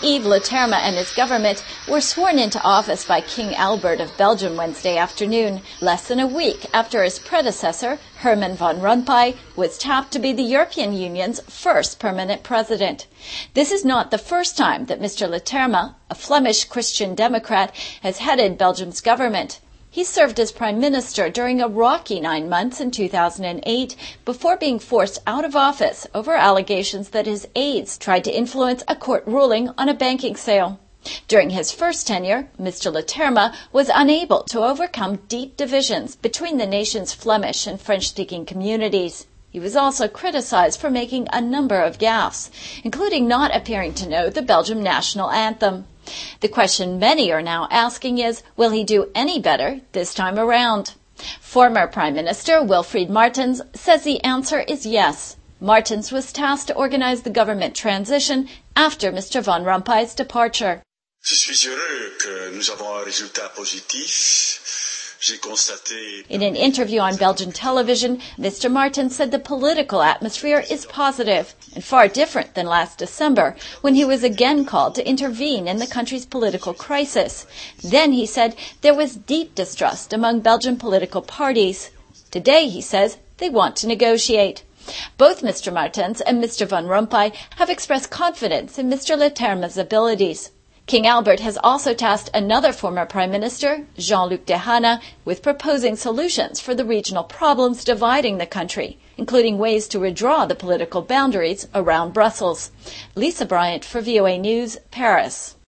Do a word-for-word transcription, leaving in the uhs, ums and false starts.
Yves Leterme and his government were sworn into office by King Albert of Belgium Wednesday afternoon, less than a week after his predecessor, Herman Van Rompuy, was tapped to be the European Union's first permanent president. This is not the first time that Mister Leterme, a Flemish Christian Democrat, has headed Belgium's government. He served as prime minister during a rocky nine months in two thousand eight before being forced out of office over allegations that his aides tried to influence a court ruling on a banking sale. During his first tenure, Mister Leterme was unable to overcome deep divisions between the nation's Flemish and French-speaking communities. He was also criticized for making a number of gaffes, including not appearing to know the Belgian national anthem. The question many are now asking is, will he do any better this time around? Former Prime Minister Wilfried Martens says the answer is yes. Martens was tasked to organize the government transition after Mister Van Rompuy's departure. Je suis heureux que nous avons un résultat positif. In an interview on Belgian television, Mister Martens said the political atmosphere is positive and far different than last December, when he was again called to intervene in the country's political crisis. Then he said there was deep distrust among Belgian political parties. Today, he says, they want to negotiate. Both Mister Martens and Mister Van Rompuy have expressed confidence in Mister Leterme's abilities. King Albert has also tasked another former Prime Minister, Jean-Luc Dehaene, with proposing solutions for the regional problems dividing the country, including ways to redraw the political boundaries around Brussels. Lisa Bryant for V O A News, Paris.